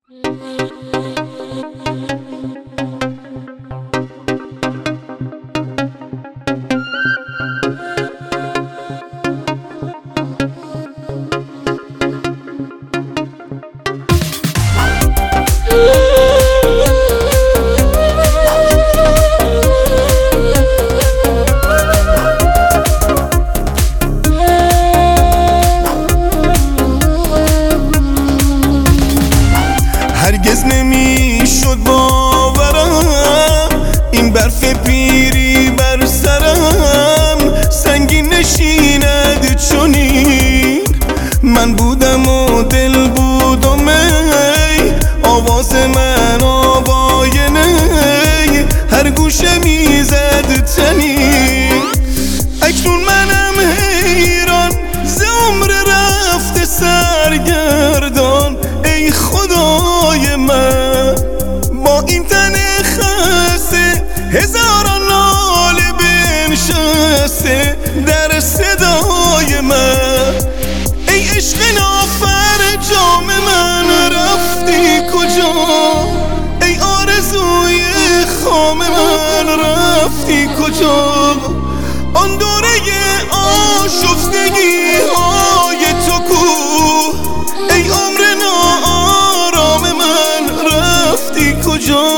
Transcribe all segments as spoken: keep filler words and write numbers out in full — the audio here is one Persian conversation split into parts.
هرگز نمیشد باورم این برف پیری بر سرم سنگین نشیند چنین. من بودم و دل بودم ای آواز من آوای نی هر گوشه میزد تنین. اکنون منم حیران ز عمر رفته سرگردان ای خدای من با این تن خسته هزاران ناله بنشسته در صدای من. ای عشق نافر جام من رفتی کجا ای آرزوی خام من رفتی کجا. آن دوره آشفتگی های تو کو ای عمر ناآرام من رفتی کجا.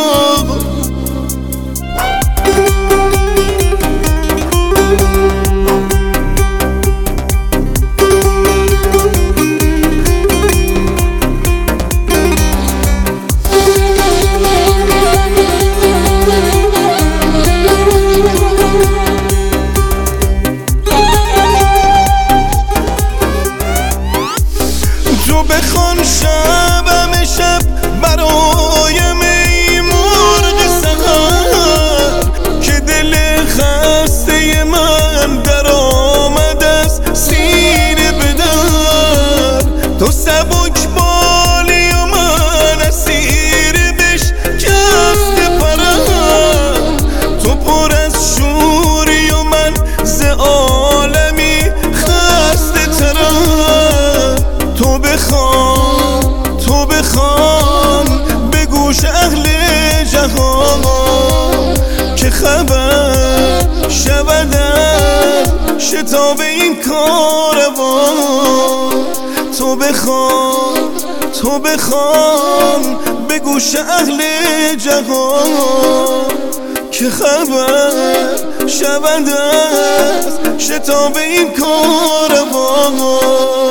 تو بخوان شبم شب برایم ای مرغ سحر که دل خسته من در آمد از سینه به در. تو سبک بالی و من اسیر بشکسته پرم. تو پر از شوری و من ز عالمی خسته ترم. تو بخوان تو بخوان به گوش اهل جهان که خبر شود از شتاب این کاروان. تو بخوان تو بخوان به گوش اهل جهان که خبر شود از شتاب این کاروان.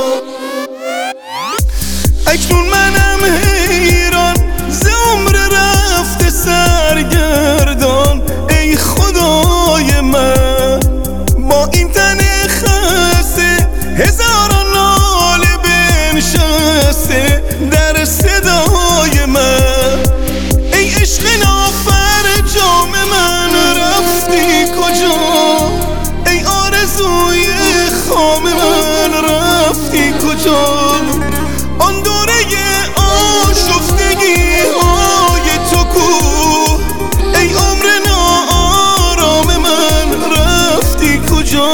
اکنون منم حیران ز عمر رفته سرگردان ای خدای من با این تن خسته هزاران ناله بنشسته در صدای من. ای عشق نافر جام من رفتی کجا ای آرزوی خام من رفتی کجا. آن دوره آشفتگی های تو کو ای عمر ناآرام من رفتی کجا.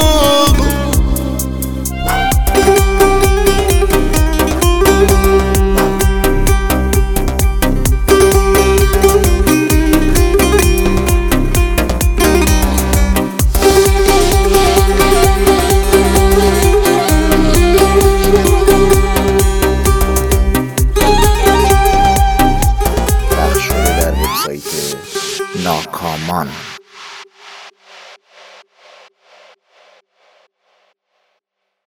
ناکامان.